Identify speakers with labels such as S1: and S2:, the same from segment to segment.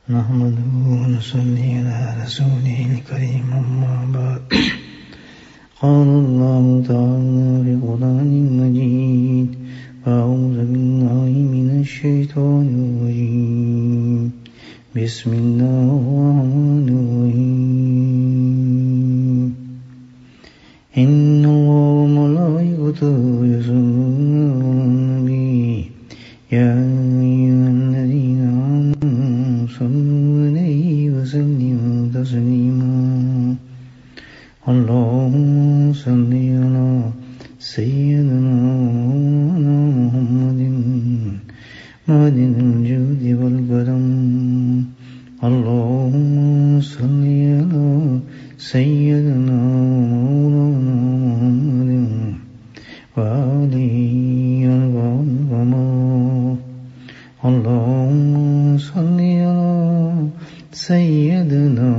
S1: نحمده ونصلي على رسوله الكريم أما بعد قال الله تعالى في القرآن المجيد أعوذ بالله من الشيطان الرجيم بسم الله الرحمن الرحيم إن الله وملائكته يصلون على النبي يا أيها الذين آمنوا صلوا عليه وسلموا تسليما اللهم صل على سيدنا محمد معدن الجود والكرم اللهم صل على سيدنا مولانا محمد وآله وصحبه اللهم صل على سيدنا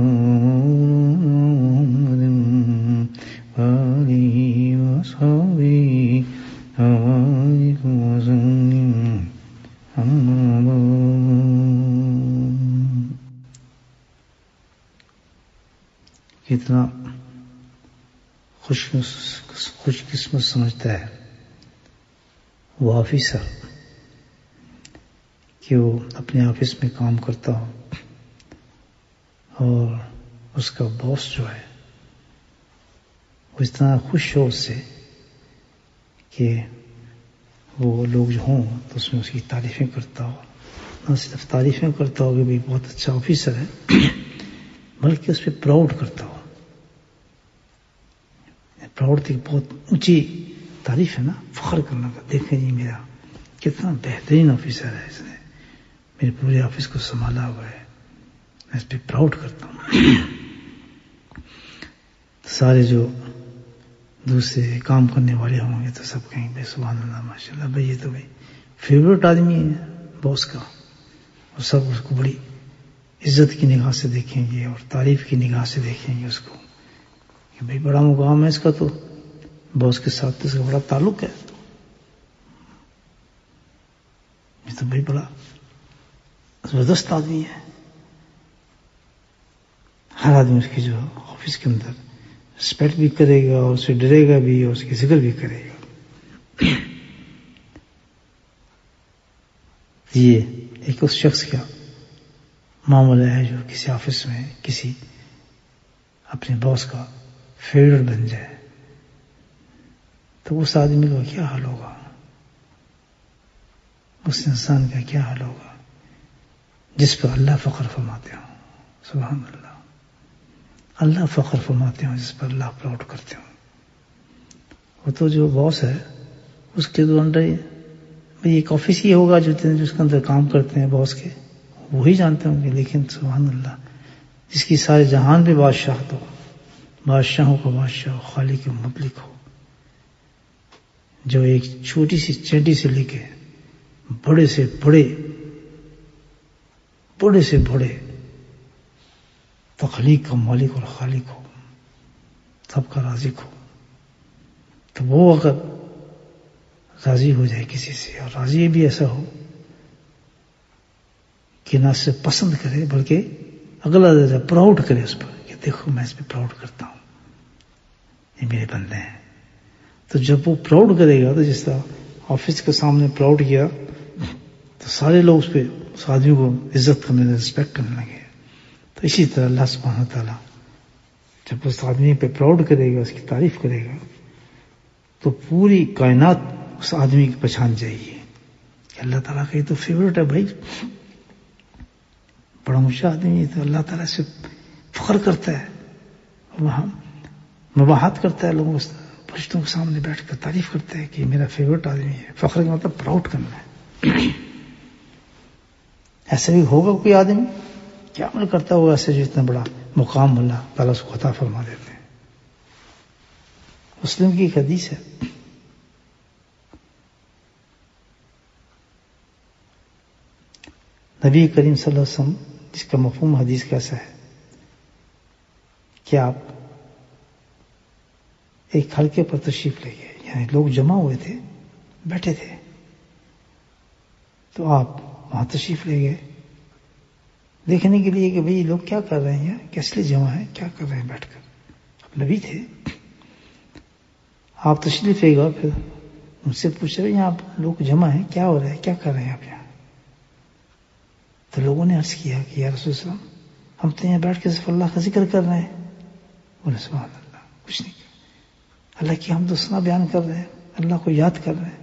S1: مولانا محمد وآله وصحبه وبارك وسلم أما بعد کتنا خوش قسمت سمجھتا ہے وہ آفیسر کہ وہ اپنے آفس میں کام کرتا ہو اور اس کا باس جو ہے وہ اتنا خوش ہو اس سے کہ وہ لوگ جو ہوں تو اس میں اس کی تعریفیں کرتا ہو، نہ صرف تعریفیں کرتا ہو کہ بھائی بہت اچھا آفیسر ہے، بلکہ اس پہ پراؤڈ کرتا ہو. پراؤڈ تھی بہت اونچی تعریف ہے نا، فخر کرنا کا، دیکھیں جی میرا کتنا بہترین آفیسر ہے، اس نے میرے پورے آفس کو سنبھالا ہوا ہے، میں اس پہ پراؤڈ کرتا ہوں. سارے جو دوسرے کام کرنے والے ہوں گے تو سب کہیں بھائی سبحان اللہ ماشاء اللہ، بھائی یہ تو بھائی فیوریٹ آدمی ہے باس کا، اور سب اس کو بڑی عزت کی نگاہ سے دیکھیں گے اور تعریف کی نگاہ سے دیکھیں گے اس کو کہ بھائی بڑا مقام ہے اس کا، تو باس کے ساتھ تو اس کا بڑا تعلق ہے، یہ تو بھائی بڑا زبردست آدمی ہے. ہر آدمی اس کی جو آفس کے اندر رسپیکٹ بھی کرے گا اور اسے ڈرے گا بھی اور اس کی ذکر بھی کرے گا. یہ ایک اس شخص کا معاملہ ہے جو کسی آفس میں کسی اپنے باس کا فیوریٹ بن جائے تو اس آدمی کا کیا حال ہوگا، اس انسان کا کیا حال ہوگا جس پر اللہ فخر فرماتے ہوں. سبحان اللہ، اللہ فخر فرماتے ہوں جس پر اللہ پراؤڈ کرتے ہوں. وہ تو جو باس ہے اس کے تو انڈر بھائی ایک آفس ہی ہوگا جو اس کے اندر کام کرتے ہیں باس کے، وہی جانتے ہوں گے. لیکن سبحان اللہ، جس کی سارے جہان پہ بادشاہ تو بادشاہوں کا بادشاہ ہو، خالق و مطلق ہو، جو ایک چھوٹی سی چینٹی سے لے کے بڑے سے بڑے تخلیق کا مالک اور خالق ہو، سب کا رازق ہو، تو وہ اگر راضی ہو جائے کسی سے، اور راضی بھی ایسا ہو کہ نہ صرف پسند کرے بلکہ اگلا درجہ پراؤڈ کرے اس پر کہ دیکھو میں اس پہ پراؤڈ کرتا ہوں، یہ میرے بندے ہیں. تو جب وہ پراؤڈ کرے گا تو جس طرح آفس کے سامنے پراؤڈ کیا تو سارے لوگ اس پہ اس آدمی کو عزت کرنے لگے، رسپیکٹ کرنے لگے. تو اسی طرح اللہ سبحانہ تعالیٰ جب اس آدمی پہ پراؤڈ کرے گا، اس کی تعریف کرے گا، تو پوری کائنات اس آدمی کی پہچان جائے گی کہ اللہ تعالیٰ کا یہ تو فیوریٹ ہے بھائی، بڑا اونچا آدمی ہے، تو اللہ تعالیٰ سے فخر کرتا ہے، وہاں مباحث کرتا ہے، لوگوں فرشتوں کے سامنے بیٹھ کر تعریف کرتا ہے کہ یہ میرا فیوریٹ آدمی ہے. فخر کا مطلب پراؤڈ کرنا ہے. ایسا بھی ہوگا کوئی آدمی کیا عمل کرتا ہوا ایسے جو اتنا بڑا مقام اللہ تعالیٰ اس کو عطا فرما دیتے ہیں. مسلم کی ایک حدیث ہے، نبی کریم صلی اللہ علیہ وسلم، جس کا مفہوم حدیث کیسا ہے کہ آپ ایک حلقے پر تشریف لے گئے، یعنی لوگ جمع ہوئے تھے، بیٹھے تھے، تو آپ وہاں تشریف لے گئے. دیکھنے کے لیے کہ بھئی لوگ کیا کر رہے ہیں، کس لیے جمع ہیں، کیا کر رہے ہیں بیٹھ کر. اب نبی تھے، آپ تشریف لے گا، پھر ان سے پوچھ رہے یہاں لوگ جمع ہیں، کیا ہو رہا ہے، کیا کر رہے ہیں آپ یہاں؟ تو لوگوں نے عرض کیا کہ یا رسول اللہ ہم تو یہاں بیٹھ کے صرف اللہ کا ذکر کر رہے ہیں. بولے سبحان اللہ، کچھ نہیں کر، اللہ کی حمد و ثنا بیان کر رہے ہیں، اللہ کو یاد کر رہے ہیں.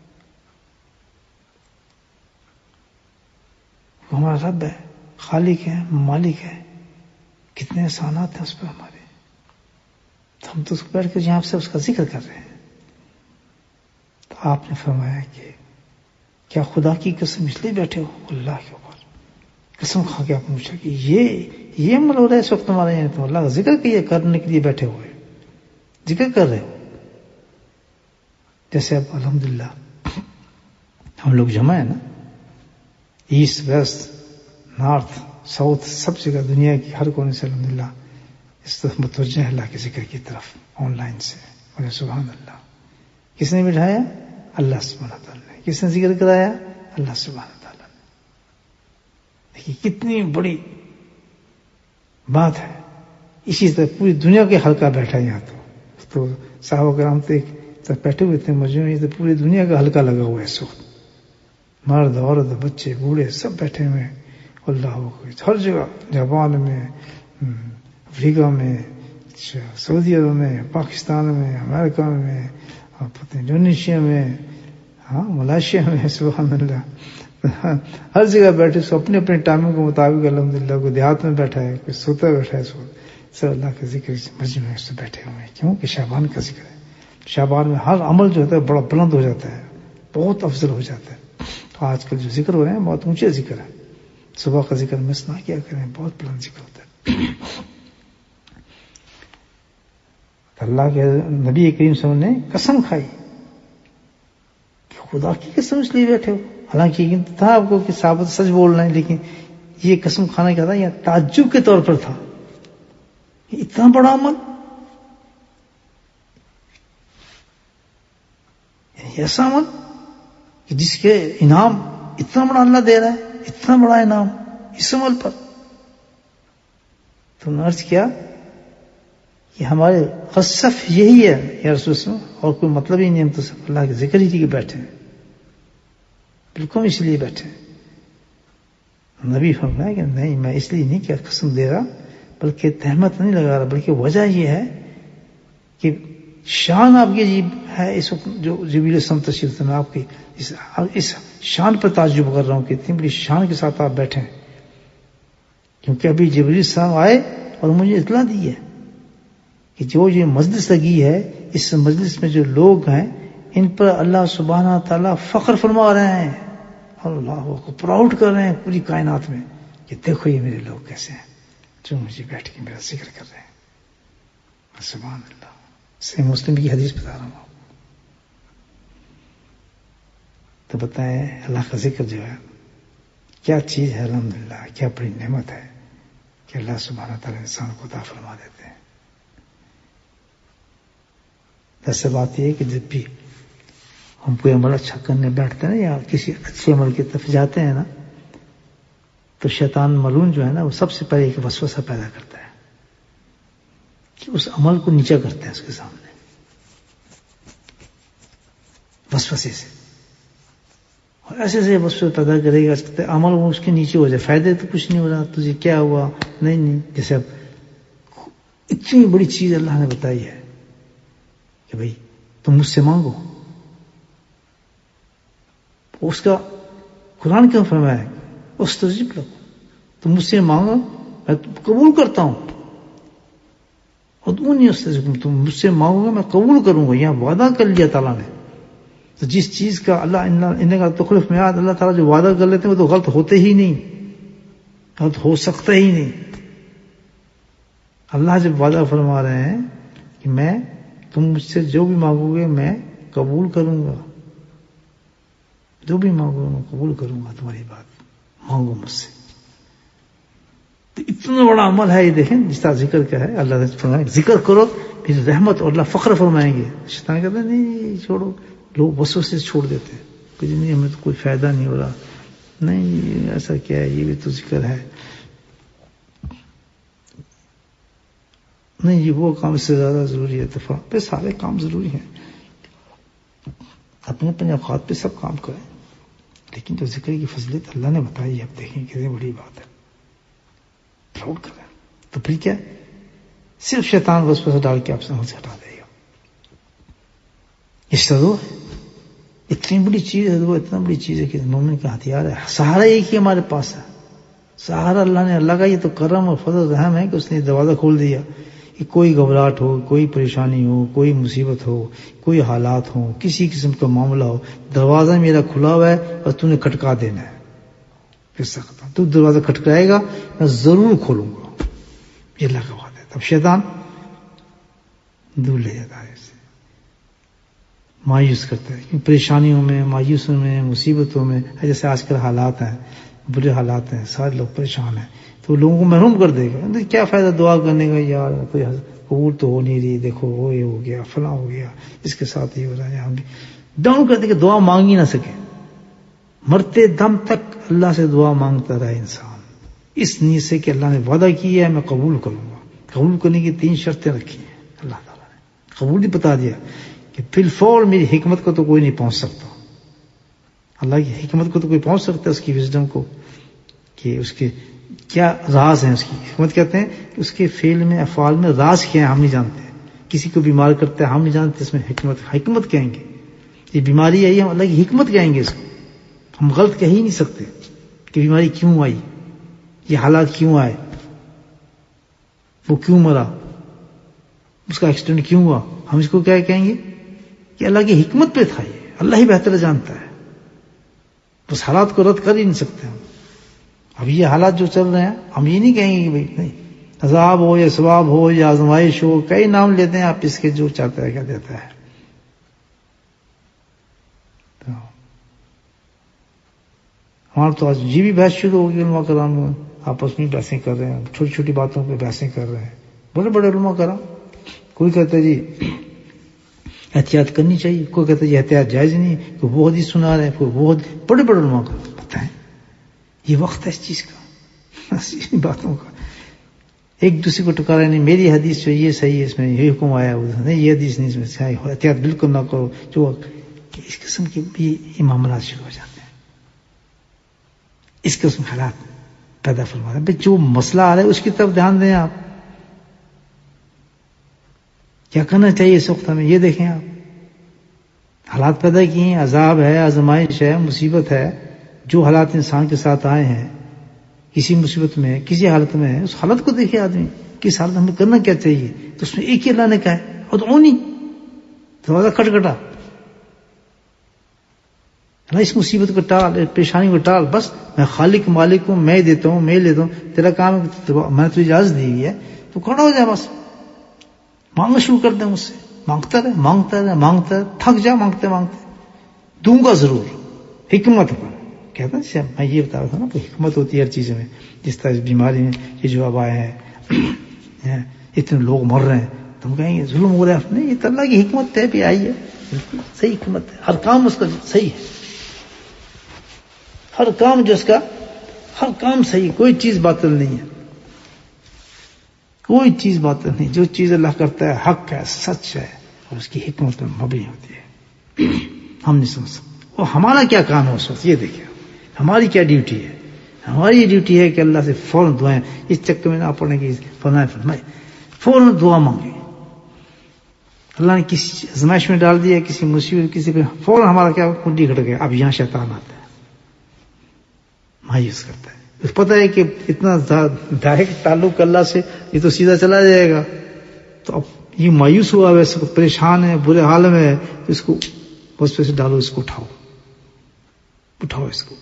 S1: وہ ہمارا رب ہے، خالق ہے، مالک ہے، کتنے احسانات ہیں اس پر ہمارے، تو ہم تو اس کو بیٹھ کے یہاں سے اس کا ذکر کر رہے ہیں. تو آپ نے فرمایا کہ کیا خدا کی قسم اس لیے بیٹھے ہو؟ اللہ کے اوپر قسم کھا کے آپ نے پوچھا کہ یہ عمل ہو رہا ہے اس وقت ہمارے یہاں، تو اللہ کا ذکر کرنے کے لیے بیٹھے ہوئے، ذکر کر رہے ہو. جیسے اب الحمدللہ ہم لوگ جمع ہیں نا، ایسٹ ویسٹ نارتھ ساؤتھ سب جگہ دنیا کی ہر کونے سے الحمدللہ اس طرف متوجہ ہے اللہ کے ذکر کی طرف آن لائن سے. اور سبحان اللہ، کس نے بٹھایا؟ اللہ سبحانہ تعالیٰ نے. کس نے ذکر کرایا؟ اللہ سبحانہ تعالیٰ نے. دیکھیے کتنی بڑی بات ہے. اسی طرح پوری دنیا کے حلقہ بیٹھا ہے یہاں. تو صحابہ کرام تو ایک طرف بیٹھے ہوئے تھے مجموعی، تو پوری دنیا کا حلقہ لگا ہوا ہے اس وقت، مرد عورت بچے بوڑھے سب بیٹھے ہوئے ہیں. اللہ ہر جگہ، جاپان میں، افریقہ میں، سعودی عرب میں، پاکستان میں، امریکہ میں، انڈونیشیا میں، ملائیشیا میں، سبحان اللہ، ہر جگہ بیٹھے سو اپنے اپنے ٹائموں کے مطابق الحمدللہ. کوئی دیہات میں بیٹھا ہے، کوئی سوتا بیٹھا ہے، سب اللہ کے ذکر مجمع سے بیٹھے ہوئے ہیں. کیوں کہ شعبان کا ذکر ہے. شعبان میں ہر عمل جو ہوتا ہے بڑا بلند ہو جاتا ہے، بہت افضل ہو جاتا ہے. تو آج کل جو ذکر ہو رہے ہیں بہت اونچے ذکر ہے. صبح کا ذکر مس نہ کیا کریں، بہت بلند ذکر ہوتا ہے. اللہ کے نبی کریم صلی اللہ علیہ وسلم نے قسم کھائی کہ خدا کی قسم اس لیے بیٹھے ہو. حالانکہ یقین تھا آپ کو کہ صحابہ سچ بول رہے ہیں، لیکن یہ قسم کھانا کیا تھا، یہ تعجب کے طور پر تھا. اتنا بڑا عمل، ایسا عمل کہ جس کے انعام اتنا بڑا اللہ دے رہا ہے، اتنا بڑا انعام اس عمل پر. تو نے عرض کیا کہ ہمارے قصف یہی ہے یا رسول اللہ، اور کوئی مطلب ہی نہیں، ہم تو صرف اللہ کے ذکر ہی کے بیٹھے ہیں، بالکل اس لیے بیٹھے ہیں. نبی فرمایا کہ نہیں، میں اس لیے نہیں کہ قسم دے رہا، بلکہ تہمت نہیں لگا رہا، بلکہ وجہ یہ ہے کہ شان آپ کی عجیب ہے. اس وقت جو جبریل السلام تشریف میں آپ کی اس شان پر تعجب کر رہا ہوں کہ اتنی بڑی شان کے ساتھ آپ بیٹھے ہیں. کیونکہ ابھی جبریل السلام آئے اور مجھے اطلاع دی ہے کہ جو یہ مجلس لگی ہے، اس مجلس میں جو لوگ ہیں ان پر اللہ سبحانہ تعالیٰ فخر فرما رہے ہیں، اللہ کو پراؤڈ کر رہے ہیں پوری کائنات میں کہ دیکھو یہ میرے لوگ کیسے ہیں جو مجھے بیٹھ کے میرا ذکر کر رہے ہیں. سبحان اللہ. صحیح مسلم کی حدیث بتا رہا ہوں. تو بتائیں اللہ کا ذکر جو ہے کیا چیز ہے، الحمدللہ کیا بڑی نعمت ہے کہ اللہ سبحانہ تعالیٰ انسان کو عطا فرما دیتے ہیں. ایسے بات یہ ہے کہ جب بھی ہم کوئی عمل اچھا کرنے بیٹھتے ہیں یا کسی اچھے عمل کی طرف جاتے ہیں نا، تو شیطان ملعون جو ہے نا، وہ سب سے پہلے ایک وسوسہ پیدا کرتا ہے کہ اس عمل کو نیچا کرتے ہیں اس کے سامنے، وسوسے سے. اور ایسے سے وسوسہ پیدا کرے گا، عمل وہ اس کے نیچے ہو جائے، فائدے تو کچھ نہیں ہو رہا، تجھے کیا ہوا، نہیں. جیسے اب اتنی بڑی چیز اللہ نے بتائی ہے کہ بھئی تم مجھ سے مانگو، اس کا قرآن کیوں فرمایا ہے استجب لکم، تم مجھ سے مانگو میں قبول کرتا ہوں. ادعونی استجب لکم، تم مجھ سے مانگو گے میں قبول کروں گا. یہاں وعدہ کر لیا تعالیٰ نے. تو جس چیز کا اللہ ان کا تخلف میعاد، اللہ تعالیٰ جو وعدہ کر لیتے ہیں وہ تو غلط ہوتے ہی نہیں، غلط ہو سکتا ہی نہیں. اللہ جب وعدہ فرما رہے ہیں کہ میں تم مجھ سے جو بھی مانگو گے میں قبول کروں گا، جو بھی مانگو گے میں قبول کروں گا، تمہاری بات مانگو مجھ سے. تو اتنا بڑا عمل ہے یہ، دیکھیں جس طرح ذکر کیا ہے. اللہ نے فرمایا ذکر کرو پھر رحمت اور اللہ فخر فرمائیں گے. شیطان کہتے ہیں نہیں چھوڑو، لوگ وسوسے سے چھوڑ دیتے ہیں کہ نہیں ہمیں تو کوئی فائدہ نہیں ہو رہا، نہیں ایسا کیا ہے، یہ بھی تو ذکر ہے، نہیں یہ وہ کام اس سے زیادہ ضروری ہے، دفاع پہ سارے کام ضروری ہیں، اپنے اپنے اوقات پہ سب کام کریں، لیکن جو ذکر کی فضیلت اللہ نے بتائی ہے، اب دیکھیں کتنی بڑی بات ہے، پراؤڈ کریں. تو پھر کیا، صرف شیطان وسوسہ ڈال کے آپ سے ہٹا دے گا. اس طرح اتنی بڑی چیز ہے، وہ اتنا بڑی چیز ہے کہ مومن کا ہتھیار ہے. سہارا ایک ہی ہمارے پاس ہے، سہارا اللہ نے، اللہ کا یہ تو کرم اور فضل رحم ہے کہ اس نے دروازہ کھول دیا کہ کوئی گھبراہٹ ہو، کوئی پریشانی ہو، کوئی مصیبت ہو، کوئی حالات ہو، کسی قسم کا معاملہ ہو، دروازہ میرا کھلا ہوا ہے اور تو نے کھٹکا دینا ہے. پھر سکتا تو دروازہ کھٹکائے گا میں ضرور کھولوں گا، یہ اللہ کا وعدہ ہے. تب شیطان دور لے جاتا ہے، اسے مایوس کرتا ہے، کیونکہ پریشانیوں میں، مایوسیوں میں، مصیبتوں میں، جیسے آج کل حالات ہیں، برے حالات ہیں، سارے لوگ پریشان ہیں، تو لوگوں کو محروم کر دے گا. کیا فائدہ دعا کرنے کا، یار کوئی قبول تو ہو نہیں رہی، دیکھو وہ یہ ہو گیا، فلاں ہو گیا، اس کے ساتھ یہ ہو رہا ہے، ہم بھی ڈاؤن کر دے کہ دعا مانگ ہی نہ سکے. مرتے دم تک اللہ سے دعا مانگتا رہا انسان، اس نیت سے کہ اللہ نے وعدہ کیا ہے میں قبول کروں گا. قبول کرنے کی 3 شرطیں رکھی ہیں اللہ تعالیٰ نے. قبول ہی بتا دیا کہ فی الفور میری حکمت کو تو کوئی نہیں پہنچ سکتا، اللہ کی حکمت کو تو کوئی پہنچ سکتا ہے، اس کی وزڈم کو، کہ اس کے کیا راز ہیں. اس کی حکمت کہتے ہیں کہ اس کے فعل میں، افعال میں راز کیا ہے ہم نہیں جانتے. کسی کو بیمار کرتا ہے ہم نہیں جانتے، اس میں حکمت کہیں گے. یہ بیماری آئی ہم اللہ کی حکمت کہیں گے اس کو. ہم غلط کہہ ہی نہیں سکتے کہ بیماری کیوں آئی، یہ حالات کیوں آئے، وہ کیوں مرا، اس کا ایکسیڈنٹ کیوں ہوا. ہم اس کو کیا کہیں گے کہ اللہ کی حکمت پہ تھا، یہ اللہ ہی بہتر جانتا ہے. اس حالات کو رد کر ہی نہیں سکتے ہم. اب یہ حالات جو چل رہے ہیں ہم یہ نہیں کہیں گے کہ بھائی نہیں، عذاب ہو یا ثواب ہو یا آزمائش ہو، کئی نام لیتے ہیں آپ اس کے، جو چاہتا ہے کیا دیتا ہے. ہمارا تو آج یہ بھی بحث شروع ہوگی، علماء کرام آپس میں بحثیں کر رہے ہیں، چھوٹی چھوٹی باتوں پہ بحثیں کر رہے ہیں، بڑے بڑے علماء کرام. کوئی کہتا ہے جی احتیاط کرنی چاہیے، کوئی کہتا ہے جی احتیاط جائز نہیں، کوئی وہ حدیث سنا رہے ہیں، کوئی وہ بڑے بڑے علماء کرام. بتائیں یہ وقت ہے اس چیز کا، ان باتوں کا. ایک دوسرے کو ٹکرا نہیں، میری حدیث جو یہ صحیح ہے، اس میں یہ حکم آیا، نہیں یہ حدیث نہیں، اس میں صحیح، احتیاط بالکل نہ کرو. جو اس قسم کے بھی معاملات شروع ہو جاتے ہیں، اس قسم حالات پیدا فرماتے ہیں. جو مسئلہ آ رہا ہے اس کی طرف دھیان دیں. آپ کیا کرنا چاہیے اس وقت ہمیں، یہ دیکھیں. آپ حالات پیدا کیے ہیں، عذاب ہے، آزمائش ہے، مصیبت ہے. جو حالات انسان کے ساتھ آئے ہیں، کسی مصیبت میں، کسی حالت میں، اس حالت کو دیکھے آدمی کس حالت ہمیں کرنا کیا چاہیے. تو اس میں ایک ہی اللہ نے کہا ہے، ادعونی، دروازہ کھٹکھٹا، اللہ اس مصیبت کو ٹال، پریشانی کو ٹال. بس میں خالق مالک ہوں، میں دیتا ہوں، میں لیتا ہوں، تیرا کام ہے، میں تجھے اجازت دی ہوئی ہے، تو کھڑا ہو جائے، بس مانگنا شروع کر دیں مجھ سے. مانگتا رہے، مانگتا رہے، مانگتا رہے، تھک جا مانگتے مانگتے. دوں گا ضرور، حکمت پر. کہتا ہے میں یہ بتا رہا تھا نا کہ حکمت ہوتی ہے ہر چیز میں. جس طرح اس بیماری میں یہ جو اب آئے ہیں، اتنے لوگ مر رہے ہیں، تم کہیں گے ظلم ہو رہا ہے. نہیں، یہ تو اللہ کی حکمت ہے، بھی آئی ہے، صحیح حکمت ہے. ہر کام اس کا صحیح ہے، ہر کام جو اس کا، ہر کام صحیح، کوئی چیز باطل نہیں ہے، کوئی چیز باطل نہیں. جو چیز اللہ کرتا ہے حق ہے، سچ ہے، اور اس کی حکمت پر مبنی ہوتی ہے. ہم نہیں سمجھ سکتے. اور ہمارا کیا کام ہے اس وقت، یہ دیکھیں ہماری کیا ڈیوٹی ہے. ہماری یہ ڈیوٹی ہے کہ اللہ سے فوراً دعائیں، اس چکر میں نہ پڑنے کی، فرمائے فوراً دعا مانگے. اللہ نے کسی آزمائش میں ڈال دیا، کسی مصیبت، کسی پہ، فوراً ہمارا کیا کنڈی کھٹ گیا. اب یہاں شیطان آتا ہے، مایوس کرتا ہے. پتہ ہے کہ اتنا ڈائریکٹ تعلق اللہ سے، یہ تو سیدھا چلا جائے گا. تو اب یہ مایوس ہوا، ویسے پریشان ہے، برے حال میں ہے، تو اس کو بس پیسے ڈالو، اس کو اٹھاؤ اس کو.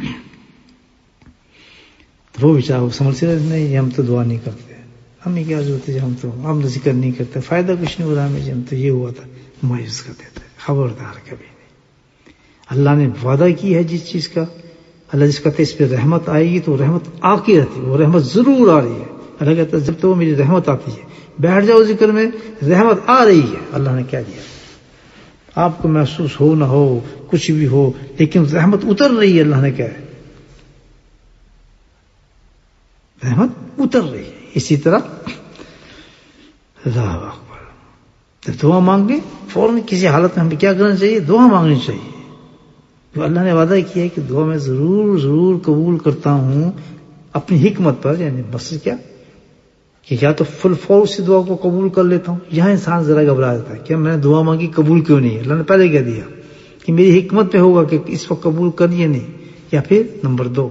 S1: تو وہ بیچارہ سمجھتے رہے، نہیں ہم تو دعا نہیں کرتے، ہمیں کیا ضرورت ہے، ہم تو ذکر نہیں کرتے، فائدہ کچھ نہیں ہو رہا ہمیں جی، ہم تو یہ ہوا تھا. مایوس کر دیتے. خبردار کبھی نہیں. اللہ نے وعدہ کی ہے جس چیز کا، اللہ جس کہتے اس پہ رحمت آئے گی تو رحمت آ کے رہتی ہے، وہ رحمت ضرور آ رہی ہے. اللہ کہتا ہے جب تو میری رحمت آتی ہے، بیٹھ جاؤ ذکر میں، رحمت آ رہی ہے. اللہ نے کیا دیا، آپ کو محسوس ہو نہ ہو، کچھ بھی ہو، لیکن رحمت اتر رہی ہے. اللہ نے کیا ہے، رحمت اتر رہی ہے. اسی طرح اللہ اکبر. جب دعا مانگے فوراً کسی حالت میں ہمیں کیا کرنا چاہیے؟ دعا مانگنی چاہیے. تو اللہ نے وعدہ کیا ہے کہ دعا میں ضرور ضرور قبول کرتا ہوں اپنی حکمت پر. یعنی بس کیا کہ یا تو فل فورس سے دعا کو قبول کر لیتا ہوں. یہاں انسان ذرا گھبرا جاتا ہے کہ میں نے دعا مانگی قبول کیوں نہیں. اللہ نے پہلے کہہ دیا کہ میری حکمت پہ ہوگا کہ اس وقت قبول کریے نہیں. یا پھر نمبر 2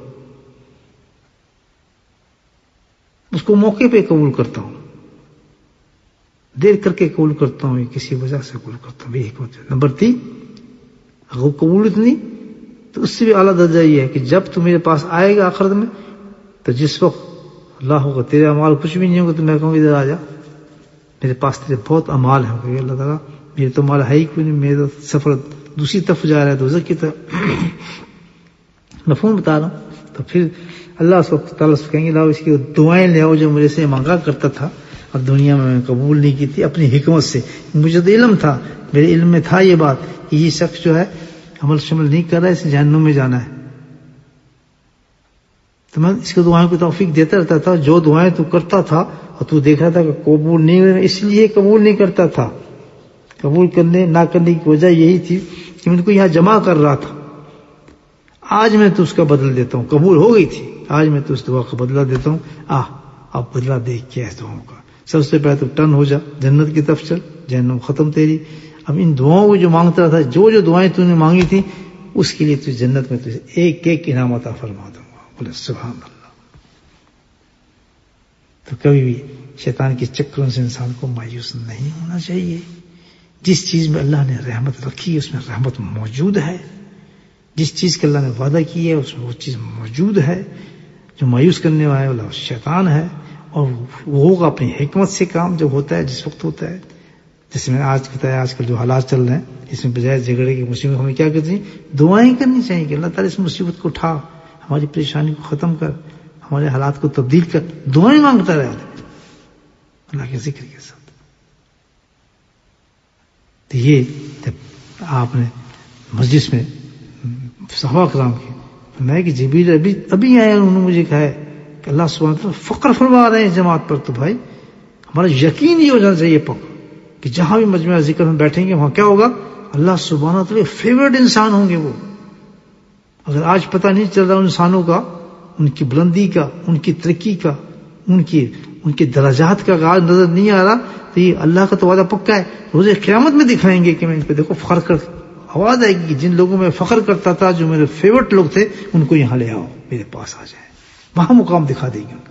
S1: اس کو موقع پہ قبول کرتا ہوں, دیر کر کے قبول کرتا ہوں, کسی وجہ سے قبول کرتا ہوں, میری حکمت. نمبر 3 اگر وہ قبول اتنی تو اس سے بھی اعلیٰ درجہ یہ ہے کہ جب تو میرے پاس آئے گا آخرت میں تو جس وقت اللہ ہوگا تیرے اعمال کچھ بھی نہیں ہوگا تو میں کہوں ادھر آ جا, میرے پاس تیرے بہت اعمال ہیں. کہ اللہ تعالیٰ میرے تو مال ہے ہی کوئی نہیں, میرا سفر دوسری طرف جا رہا ہے دوزخ کی طرف. مفہوم بتا رہا ہوں. تو پھر اللہ سبحانہ تعالیٰ سے کہیں گے لاؤ اس کی دعائیں لے آؤ جو مجھے سے مانگا کرتا تھا اور دنیا میں قبول نہیں کی تھی اپنی حکمت سے. مجھے تو علم تھا, میرے علم میں تھا یہ بات کہ یہ شخص جو ہے عمل شمل نہیں کر رہا ہے, اسے جہنم میں جانا ہے. تو میں اس کو دعائیں کو توفیق دیتا رہتا تھا. جو دعائیں تو کرتا تھا اور تو دیکھ رہا تھا کہ قبول نہیں ہوئے, اس لیے قبول نہیں کرتا تھا. قبول کرنے نہ کرنے کی وجہ یہی تھی کہ میں ان کو یہاں جمع کر رہا تھا. آج میں تو اس کا بدل دیتا ہوں. قبول ہو گئی تھی, آج میں تو اس دعا کا بدلہ دیتا ہوں. اب بدلہ دیکھ کیا ہے دعاؤں کا. سب سے پہلے تو ٹرن ہو جا, جنت کی طرف چل, جہنم ختم تیری. اب ان دعاؤں کو جو مانگتا تھا, جو دعائیں تو نے مانگی تھی اس کے لیے تو جنت میں تجھے ایک ایک انعام عطا فرما دوں گا. بولے سبحان اللہ. تو کبھی بھی شیطان کے چکروں سے انسان کو مایوس نہیں ہونا چاہیے. جس چیز میں اللہ نے رحمت رکھی ہے اس میں رحمت موجود ہے. جس چیز کا اللہ نے وعدہ کی ہے اس میں وہ چیز موجود ہے. جو مایوس کرنے والا ہے وہ شیطان ہے, اور وہ ہوگا اپنی حکمت سے کام جب ہوتا ہے, جس وقت ہوتا ہے. جیسے میں نے آج بتایا, آج کل جو حالات چل رہے ہیں اس میں بجائے جھگڑے کی مصیبت ہمیں کیا کرنی چاہیے؟ دعائیں کرنی چاہیے کہ اللہ تعالیٰ اس مصیبت کو اٹھا, ہماری پریشانی کو ختم کر, ہمارے حالات کو تبدیل کر. دعائیں مانگتا رہے اللہ کے ذکر کے ساتھ. تو یہ جب آپ نے مسجد میں صحابہ کرام کی میں کہ جبریل ابھی آئے, انہوں نے مجھے کہا ہے کہ اللہ سبحانہ وتعالیٰ فخر فرما رہے ہیں جماعت پر. تو بھائی ہمارا یقین یہ ہو جانا چاہیے پکا کہ جہاں بھی مجمع ذکر میں بیٹھیں گے وہاں کیا ہوگا؟ اللہ سبحانہ وتعالیٰ فیورٹ انسان ہوں گے وہ. اگر آج پتہ نہیں چل رہا انسانوں کا, ان کی بلندی کا, ان کی ترقی کا, ان کے درجات کا آج نظر نہیں آ رہا, تو یہ اللہ کا تو وعدہ پکا ہے. روز قیامت میں دکھائیں گے کہ میں ان پہ دیکھو فخر کر, آواز آئے گی جن لوگوں میں فخر کرتا تھا, جو میرے فیورٹ لوگ تھے, ان کو یہاں لے آؤ, میرے پاس آ جائیں, وہاں مقام دکھا دیں گے ان کا.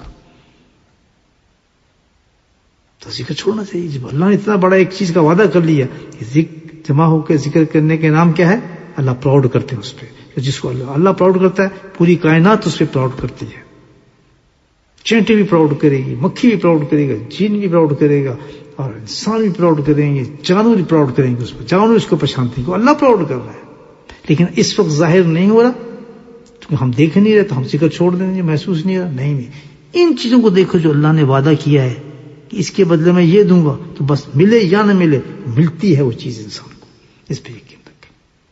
S1: تو ذکر چھوڑنا چاہیے. جب اللہ نے اتنا بڑا ایک چیز کا وعدہ کر لیا, جمع ہو کے ذکر کرنے کے نام کیا ہے؟ اللہ پراؤڈ کرتے ہیں اس پہ. جس کو اللہ پراؤڈ کرتا ہے پوری کائنات اس پہ پراؤڈ کرتی ہے. چینٹی بھی پراؤڈ کرے گی, مکھی بھی پراؤڈ کرے گا, جین بھی پراؤڈ کرے گا, اور انسان بھی پراؤڈ کریں گے, جانور بھی پراؤڈ کریں گے اس پہ. جانور اس کو پہچانتے ہیں کہ اللہ پراؤڈ کر رہا ہے. لیکن اس وقت ظاہر نہیں ہو رہا کیونکہ ہم دیکھ نہیں رہے, تو ہم ذکر چھوڑ دیں گے, محسوس نہیں رہا. نہیں, ان چیزوں کو دیکھو جو اللہ نے وعدہ کیا ہے کہ اس کے بدلے میں یہ دوں گا, تو بس ملے یا نہ ملے ملتی ہے وہ چیز انسان کو. اس پہ یقین رکھیں.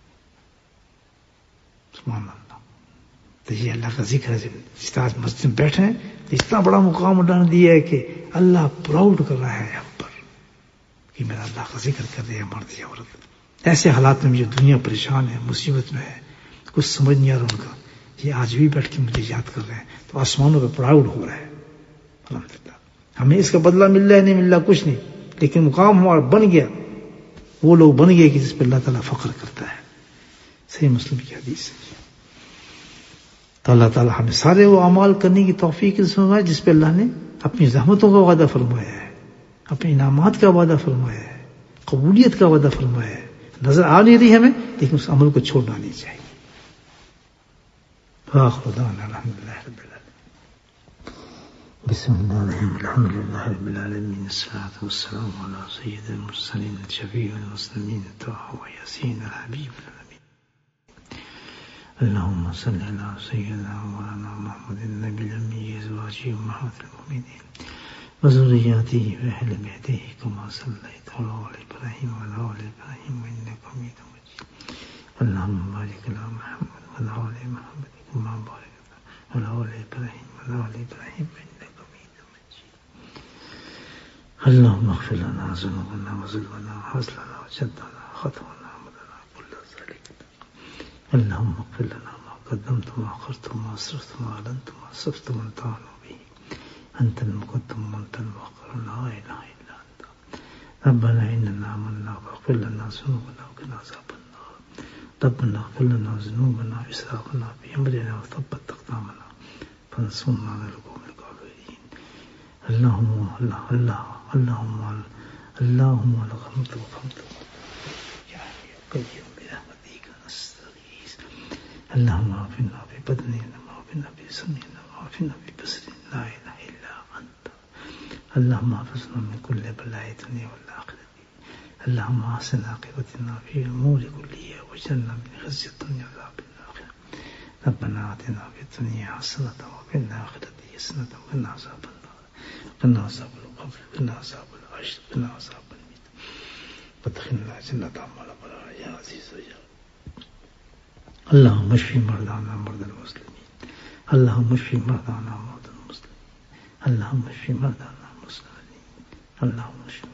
S1: سبحان اللہ. تو یہ اللہ کا ذکر ہے. جس طرح مسجد میں بیٹھے ہیں اتنا بڑا مقام اللہ نے دیا ہے کہ اللہ پراؤڈ کر رہا ہے ہم پر کہ میرا اللہ کا ذکر کر رہے ہیں مرد یا عورت. ایسے حالات میں جو دنیا پریشان ہے, مصیبت میں ہے, کچھ سمجھ نہیں آ رہا ان کا, یہ آج بھی بیٹھ کے مجھے یاد کر رہے ہیں, تو آسمانوں پہ پراؤڈ ہو رہا ہے. الحمدللہ. ہمیں اس کا بدلہ مل رہا ہے نہیں مل رہا کچھ نہیں, لیکن مقام ہمارا بن گیا, وہ لوگ بن گئے کہ جس پہ اللہ تعالیٰ فخر کرتا ہے. صحیح مسلم کی حدیث ہے. تو اللہ تعالیٰ ہمیں سارے وہ اعمال کرنے کی توفیق فرمائے جس پہ اللہ نے اپنی رحمتوں کا وعدہ فرمایا ہے, اپنے انعامات کا وعدہ فرمایا ہے, قبولیت کا وعدہ فرمایا ہے. نظر آ نہیں رہی ہمیں, لیکن اس عمل کو چھوڑنا نہیں چاہیے. آخر دعوانا الحمدللہ رب العالمین. بسم اللہ الرحمن الرحیم. الحمدللہ رب العالمین. الصلاۃ والسلام علی سید المرسلین شفیع المسلمین طه و یاسین الحبیب الامین. اللهم صل على سيدنا مولانا محمد النبي الأمي أزواجه أمهات المؤمنين وذرياته وأهل بيته كما صليت على آل إبراهيم وعلى آل إبراهيم إنك حميد مجيد. اللهم بارك على محمد وعلى آل محمد كما باركت على آل إبراهيم وعلى آل إبراهيم إنك حميد مجيد. اللهم اغفر لنا ذنوبنا وظلمنا وهزلنا وجدنا خطأنا ومدنا كل ذلك. اللهم اغفر لنا ما قدمت وما أخرت وما أسررت وما أعلنت وما أسرفت وما أنت أعلم به. أنت المقدم وأنت المؤخر لا إله إلا أنت. ربنا إننا آمنا فاغفر لنا ذنوبنا وقنا عذاب النار. ربنا اغفر لنا ذنوبنا وإسرافنا في أمرنا وثبت أقدامنا فانصرنا على القوم الكافرين. اللهم لك الحمد وفهمت يا حي يا قيوم برحمتك نستغيث. اللهم عافنا في بدننا وعافنا في سمعنا وعافنا في بصرنا لا إله إلا أنت. اللهم احفظنا من كل بلاء الدنيا والآخرة. اللهم احسن عاقبتنا في الأمور كلها واجعلنا من خزي الدنيا وعذاب الآخرة. ربنا آتنا في الدنيا حسنة وفي الآخرة حسنة وقنا عذاب النار. قنا عذاب القبر قنا عذاب العشر قنا عذاب الميت وادخلنا جنة مع الأبرار يا عزيز يا. اللهم اشف مرضانا مرضى المسلمين. اللهم اشف مرضانا مرضى المسلمين. اللهم اشف مرضانا المسلمين. اللهم اشف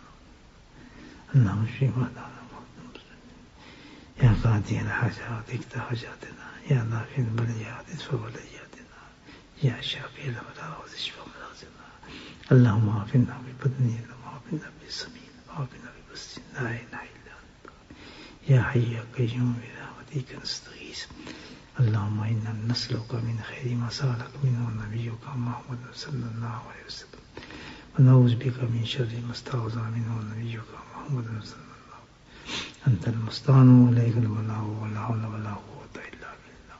S1: مرضانا مرضى المسلمين. يا قاضي الحاجات اقض حاجاتنا. يا نافع البليات ادفع بلياتنا. يا شافي الأمراض اشف أمراضنا. اللهم عافنا ببدننا وعافنا بسمعنا وعافنا ببصرنا لا إله إلا أنت. يا حي يا قيوم برحمتك نستغيث. اللهم إنا نسألك من خير ما سألك منه نبيك محمد صلى الله عليه وسلم ونعوذ بك من شر ما استعاذ منه نبيك محمد صلى الله عليه وسلم. أنت المستعان وإليك البلاغ ولا حول ولا قوة إلا بالله.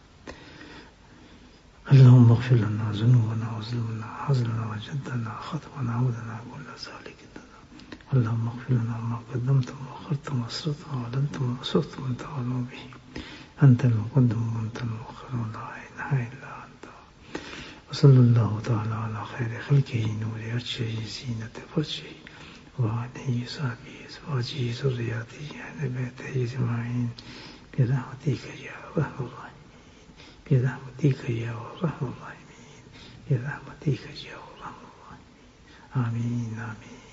S1: اللهم اغفر لنا ذنوبنا وظلمنا وحزننا وجدنا خطأنا وعودنا كل ذلك. اللهم اغفر لنا ما قدمت وما أخرت وما أسررت وما أعلنت وما أسرفت وما أنت أعلم به. أنت المقدم وأنت المؤخر لا إله إلا أنت. وصلى الله تعالى على خير خلقه نور عرشه زينة فرشه وآله وصحبه أزواجه ذرياته أهل بيته أجمعين برحمتك يا أرحم الراحمين. برحمتك يا أرحم الراحمين. برحمتك يا أرحم الراحمين. آمين آمين.